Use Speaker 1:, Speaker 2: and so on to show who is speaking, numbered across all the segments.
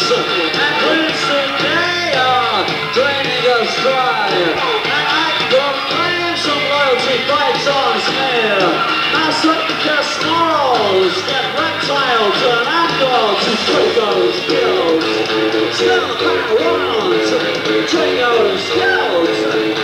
Speaker 1: and Prince today are draining us dry. And I proclaim some loyalty fights on smear. Now circus morals get reptile turn alcohol to Draco's guild. Still power on to Draco's guild.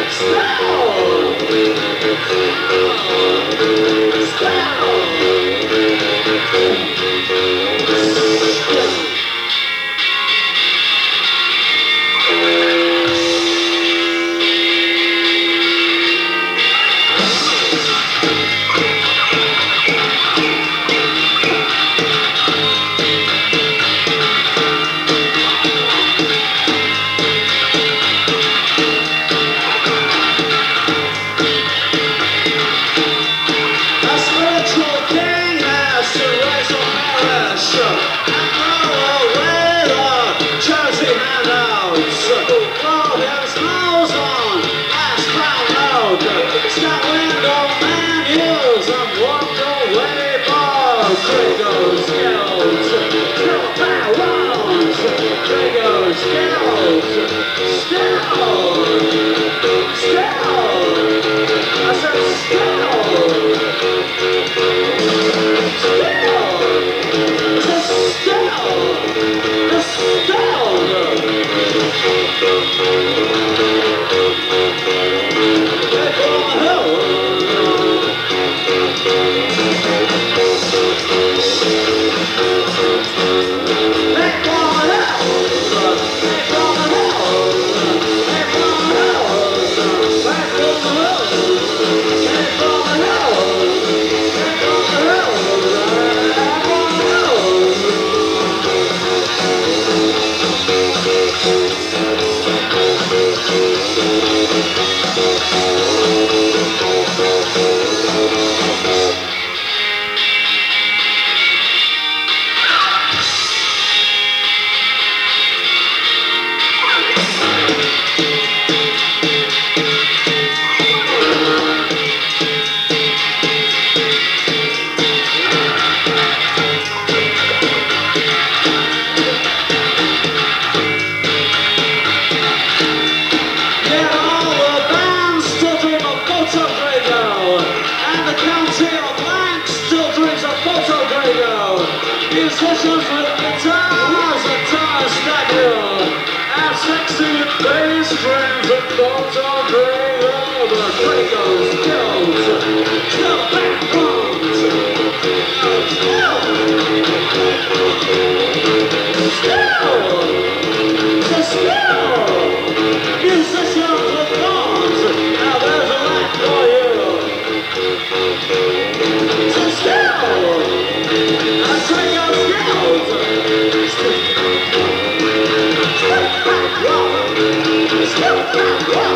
Speaker 1: Musicians with guitars and tires stagger, and sexy bass strings and Dr. Dre, the Draco's guilds, still back drums, still, musicians with guns, now there's a light for you, still,